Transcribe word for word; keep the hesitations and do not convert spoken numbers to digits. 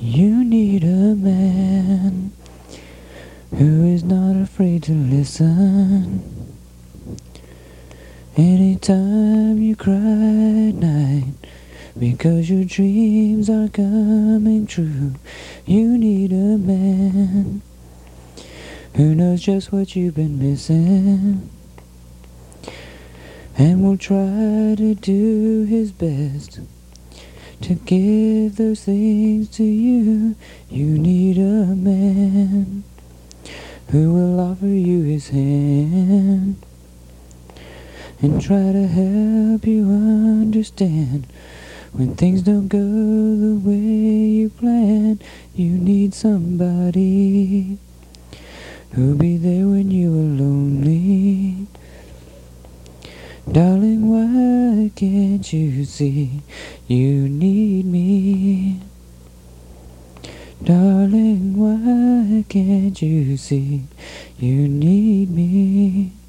You need a man who is not afraid to listen. Anytime you cry at night because your dreams are coming true, you need a man who knows just what you've been missing and will try to do his best to give those things to you. You need a man who will offer you his hand and try to help you understand when things don't go the way you planned. You need somebody who'll be there when you are lonely. Darling, why can't you see you need me? Darling, why can't you see you need me?